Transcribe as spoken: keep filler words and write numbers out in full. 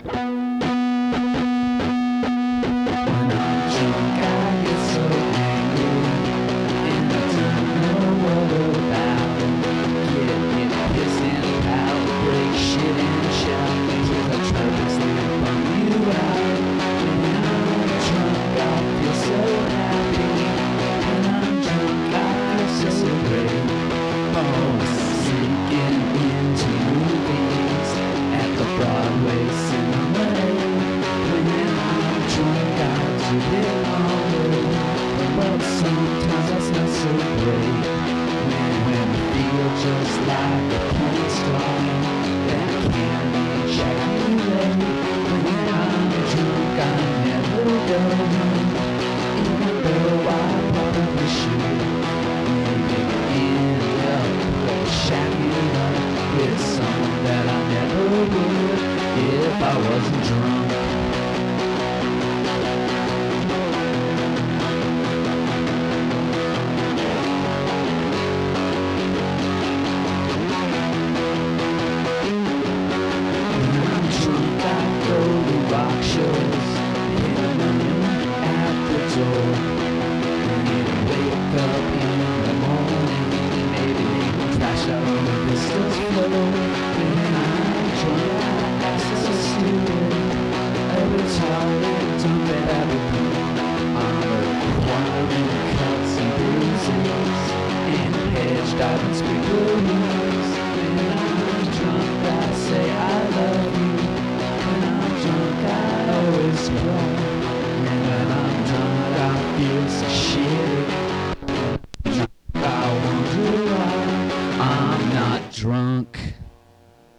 When I'm drunk, I get so angry, and I don't know what about it. Get, get pissed and pout, break shit and shout, till I try to sleep on you out. When I'm drunk, I feel so happy. When I'm drunk, I feel so great. Oh, sneaking into movies at the Broadway cinema. When I'm drunk, I do it all day, but sometimes that's not so great. When, when I feel just like a porn star, that can't reach out. When I'm drunk, I never go home, even though I probably should. Maybe end up shacking up with someone that I never would if I wasn't drunk. When I'm drunk, I go to rock shows, hit a million at the door. When I wake up in the morning, maybe crash out on the Vista's floor. When I'm drunk, I ask so stupid, every time dump it at the pool. I'm acquiring cuts and bruises, and hedge diving squeakaroos. When I'm drunk, I say I love you. When I'm drunk, I always cry. And when I'm drunk, I feel so shitty.